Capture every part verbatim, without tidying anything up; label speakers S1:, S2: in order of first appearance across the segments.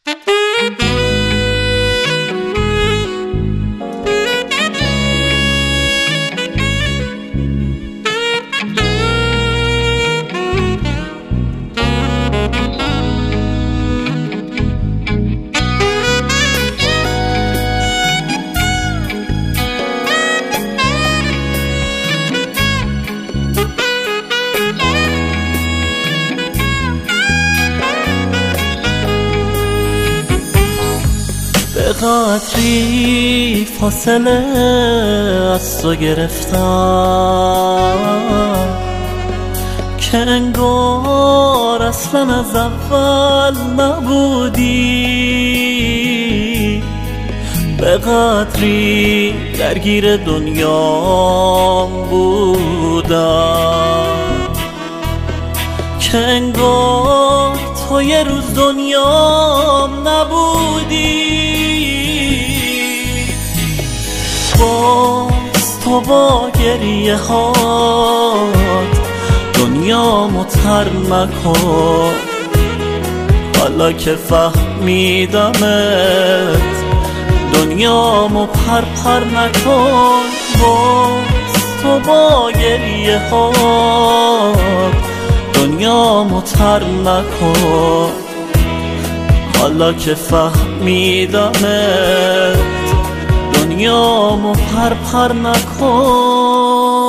S1: به قدری فاصله از تو گرفتم که انگار اصلا از اول نبودی. به قدری درگیر دنیام بودم که انگار تو یه روز دنیام نبودی. باز تو با گریه هات دنیامو تر مکن، حالا که فهمیدمت دنیامو پر پر نکن. باز تو با گریه هات دنیامو تر مکن، حالا که فهمیدمت دنیامو پر پر نکن.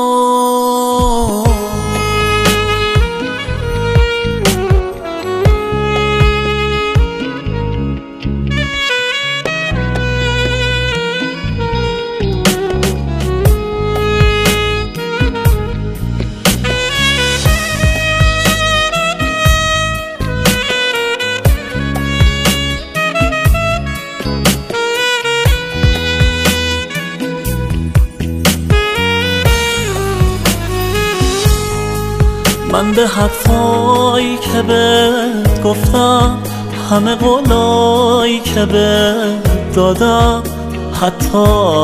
S1: من به حرفایی که بهت گفتم، همه قولایی که بهت دادم، حتی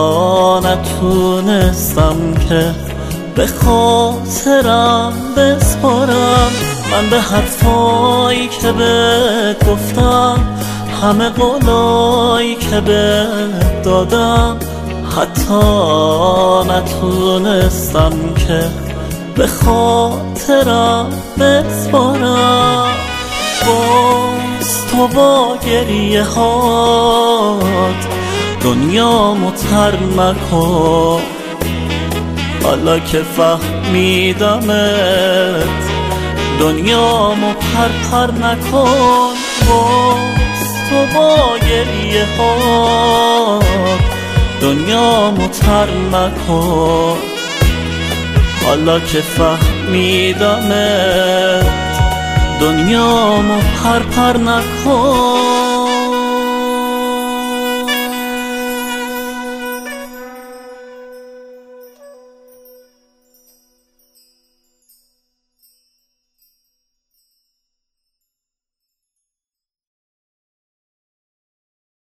S1: نتونستم که به خاطرم بسپارم. من به حرفایی که بهت گفتم، همه قولایی که بهت دادم، حتی نتونستم که به خاطرم بسپارم. باز تو با گریه هات دنیامو تر مکن، حالا که فهمیدمت دنیامو پر پر نکن. باز تو با گریه هات دنیامو تر مکن، حالا که فهمیدمت دنیامو پر پر نکن.